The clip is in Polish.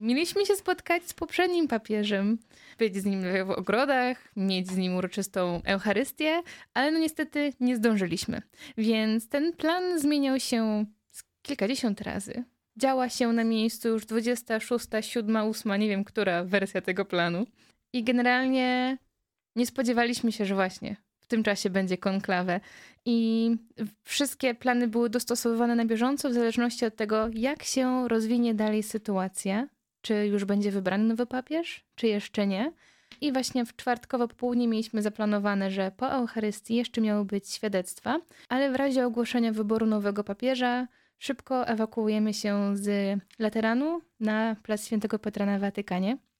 Mieliśmy się spotkać z poprzednim papieżem, być z nim w ogrodach, mieć z nim uroczystą Eucharystię, ale no niestety nie zdążyliśmy. Więc ten plan zmieniał się z kilkadziesiąt razy. Działa się na miejscu już 26, 7, 8, nie wiem, która wersja tego planu. I generalnie nie spodziewaliśmy się, że właśnie w tym czasie będzie konklawę. I wszystkie plany były dostosowywane na bieżąco w zależności od tego, jak się rozwinie dalej sytuacja. Czy już będzie wybrany nowy papież, czy jeszcze nie. I właśnie w czwartkowo popołudnie mieliśmy zaplanowane, że po Eucharystii jeszcze miały być świadectwa, ale w razie ogłoszenia wyboru nowego papieża szybko ewakuujemy się z Lateranu na plac Świętego Piotra na Watykanie.